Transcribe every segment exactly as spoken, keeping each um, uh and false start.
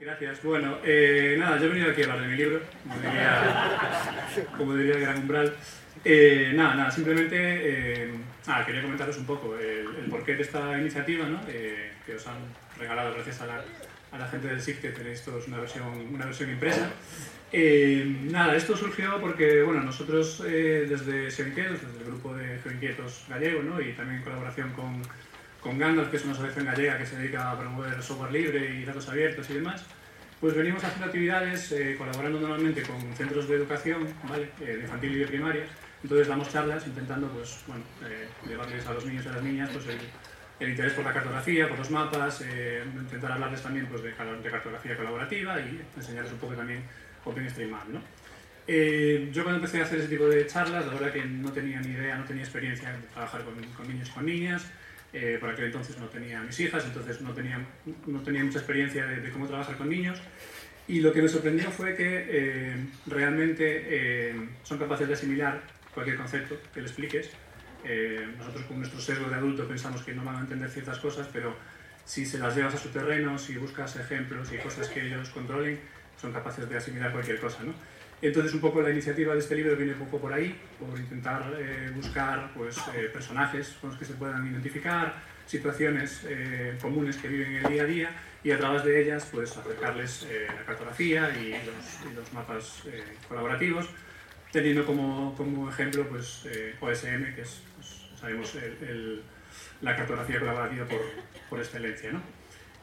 Gracias. Bueno, eh, nada, yo he venido aquí a hablar de mi libro, como diría, como diría el Gran Umbral. Eh, nada, nada, simplemente eh, ah, quería comentaros un poco el, el porqué de esta iniciativa, ¿no? eh, que os han regalado gracias a la, a la gente del S I C, que tenéis todos una versión, una versión impresa. Eh, nada, esto surgió porque, bueno, nosotros eh, desde Geoinquietos, desde el grupo de Geoinquietos gallego, ¿no? Y también en colaboración con, con Gandalf, que es una asociación gallega que se dedica a promover software libre y datos abiertos y demás, pues venimos haciendo actividades eh, colaborando normalmente con centros de educación, ¿vale? eh, de infantil y de primaria. Entonces damos charlas intentando, pues, bueno, eh, llevarles a los niños y a las niñas pues, el, el interés por la cartografía, por los mapas, eh, intentar hablarles también pues, de, de cartografía colaborativa y enseñarles un poco también OpenStreetMap, ¿no? Eh, yo cuando empecé a hacer ese tipo de charlas, la verdad que no tenía ni idea, no tenía experiencia en trabajar con, con niños y con niñas. Eh, por aquel entonces no tenía mis hijas, entonces no tenía, no tenía mucha experiencia de, de cómo trabajar con niños. Y lo que me sorprendió fue que eh, realmente eh, son capaces de asimilar cualquier concepto que le expliques. Eh, nosotros con nuestro sesgo de adulto pensamos que no van a entender ciertas cosas, pero si se las llevas a su terreno, si buscas ejemplos y cosas que ellos controlen, son capaces de asimilar cualquier cosa, ¿no? Entonces un poco la iniciativa de este libro viene un poco por ahí, por intentar eh, buscar pues, eh, personajes con los que se puedan identificar, situaciones eh, comunes que viven en el día a día y a través de ellas pues, acercarles eh, la cartografía y los, y los mapas eh, colaborativos, teniendo como, como ejemplo pues, eh, O S M, que es, pues, sabemos, el, el, la cartografía colaborativa por, por excelencia, ¿no?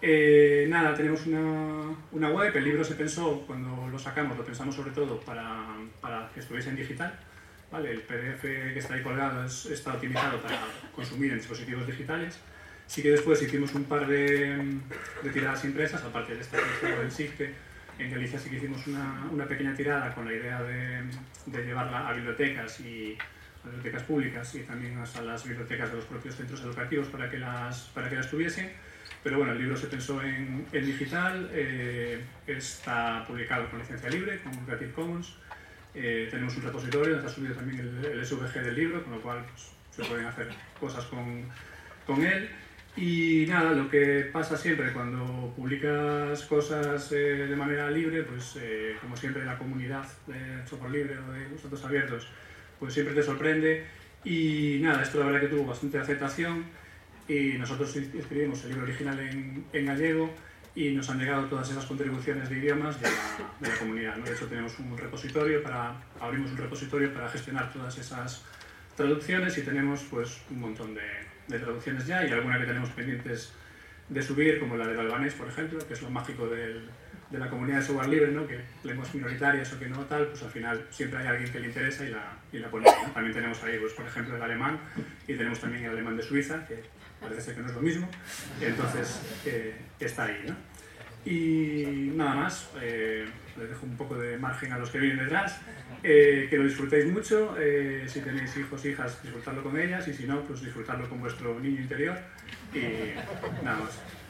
Eh, nada, tenemos una, una web, el libro se pensó, cuando lo sacamos, lo pensamos sobre todo para, para que estuviese en digital, ¿vale? El P D F que está ahí colgado es, está optimizado para consumir en dispositivos digitales. Sí que después hicimos un par de, de tiradas impresas, aparte de esta del S I C, que en Galicia sí que hicimos una, una pequeña tirada con la idea de, de llevarla a bibliotecas y a bibliotecas públicas y también a las bibliotecas de los propios centros educativos para que las, para que las tuviesen. Pero bueno, el libro se pensó en, en digital, eh, está publicado con licencia libre, con Creative Commons. Eh, tenemos un repositorio donde está subido también el, el S V G del libro, con lo cual pues, se pueden hacer cosas con, con él. Y nada, lo que pasa siempre cuando publicas cosas eh, de manera libre, pues eh, como siempre la comunidad de software libre o de los datos abiertos, pues siempre te sorprende. Y nada, esto la verdad que tuvo bastante aceptación. Y nosotros escribimos el libro original en, en gallego y nos han llegado todas esas contribuciones de idiomas de la, de la comunidad, ¿no? De hecho, tenemos un repositorio para, abrimos un repositorio para gestionar todas esas traducciones y tenemos pues, un montón de, de traducciones ya y alguna que tenemos pendientes de subir, como la del albanés, por ejemplo, que es lo mágico del, de la comunidad de software libre, ¿no? Que lenguas minoritarias o que no tal, pues al final siempre hay alguien que le interesa y la, y la pone, ¿no? También tenemos ahí, pues, por ejemplo, el alemán y tenemos también el alemán de Suiza, que parece ser que no es lo mismo, entonces eh, está ahí, ¿no? Y nada más, eh, les dejo un poco de margen a los que vienen detrás, eh, que lo disfrutéis mucho, eh, si tenéis hijos, hijas, disfrutarlo con ellas y si no, pues disfrutarlo con vuestro niño interior y nada más.